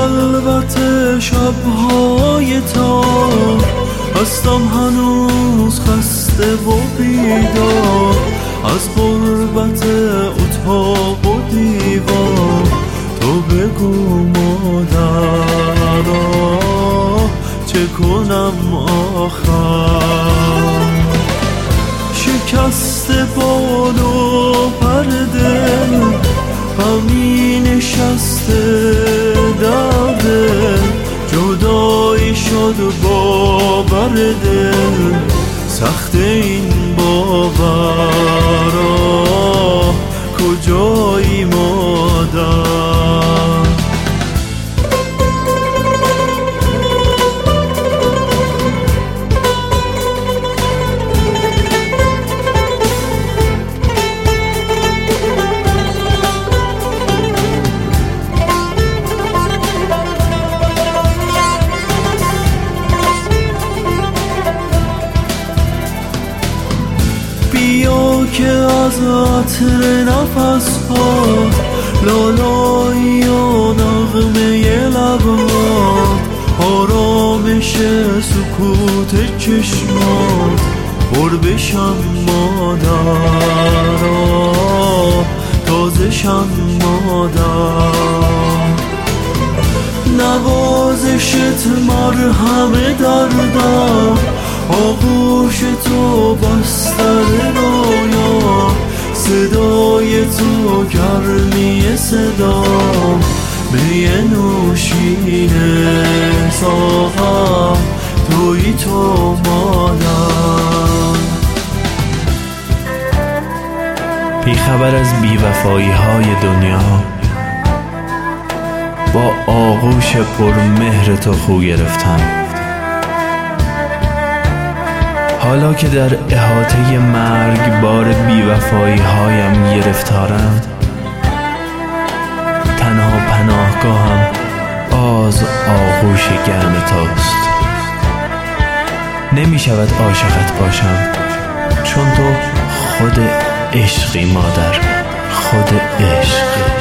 خلوت شب‌های تار هستم هنوز خسته و بیدار، از غربت اتاق و دیوار. تو بگو مادرا چه کنم آخر؟ شکست بال و پر دل غمی نشسته در دل، جدایی شد باور دل، سخت این باورا کجایی مادر؟ بیا که از عطر نفس هات، لالایی و نغمه لبات، آرامش سکوت چشمات، پر بشم مادرا تازه شم مادر. نوازشت مرهم دردم، آغوش تو بستر رویا، صدای تو گرمی صدام، می نوشینه ساغر، توی تو مادر. بی خبر از بی‌وفایی های دنیا، با آغوش پرمهر تو خو گرفتم. حالا که در احاطه مرگ بار بی‌وفایی هایم گرفتارم، تنها پناهگاهم باز آغوش گرم توست. نمی شود عاشقت باشم، چون تو خود عشقی مادر، خود عشق.